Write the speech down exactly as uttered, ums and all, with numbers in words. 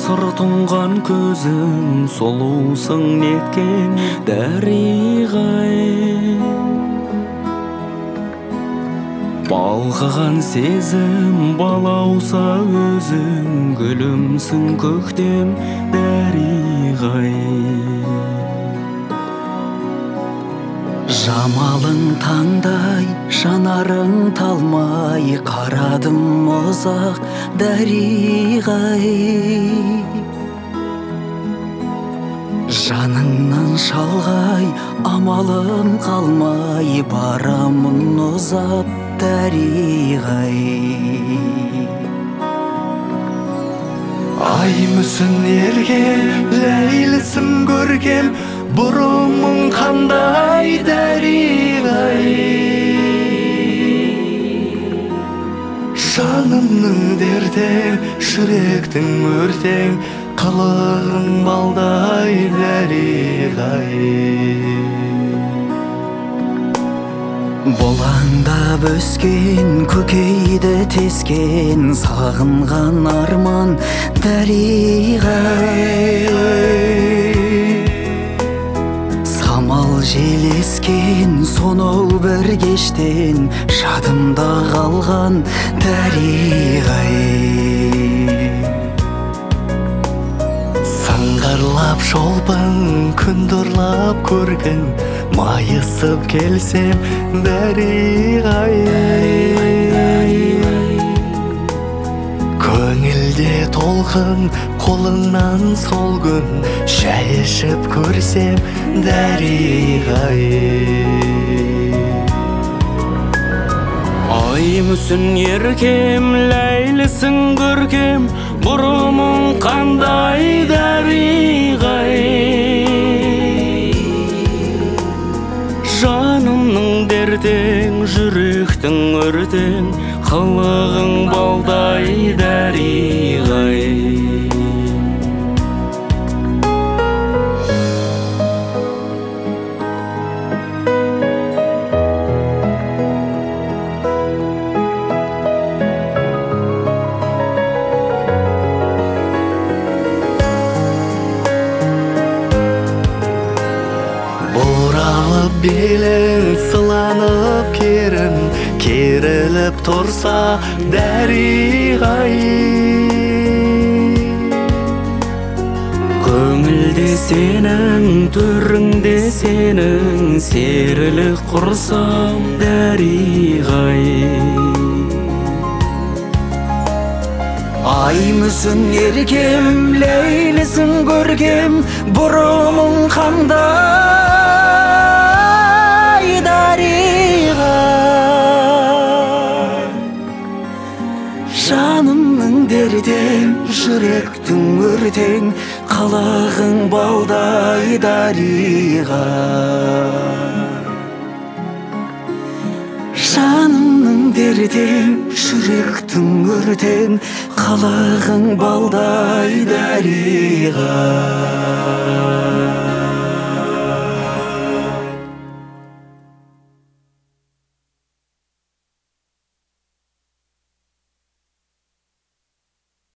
сыр тұнған көзің, сұлусың неткен дәріғай. Балқыған сезім балауса өзің, гүлімсің көктем дәріғай. Жамалың таңдай, жанарың талмай, қарадым ұзақ дәріғай. Жаныңнан шалғай, амалым қалмай, барамын ұзап дәріғай. Ай мүсін ерген, ләйлісін көргем, бұрымың қандай дәріғай. Жанымның дертең, жүректің өртең, қылығың балдай дәріғай. Бұлаңдап өскен, көкейді тескен, сағынған арман дәріғай. Самал желескен, сонау бір кештен, жадымда қалған дәріғай. Сыңғырлап шолпың, күндірлап көргін, майысып келсем дәріғай. Көңілде толқын, қолыңнан сол күн, шай ішіп көрсем дәріғай. Ай мүсін еркем, ләйлісің көркем, бұрымың қандай дәріғай. Жанымның дертең, жүректің өртең, қылығың балдай дәріғай. Бұралып белің, сыланып керім, керіліп тұрса дәріғай. Көңілде сенің, түріңде сенің, серілік құрсам дәріғай. Ай мүсін еркем, ләйлісің көркем, бұрымың қандай дәріғай. Жанымның дертең, жүректің өртең, қылығың балдай дәріғай. Жанымның дертең, жүректің өртең, қылығың балдай дәріғай.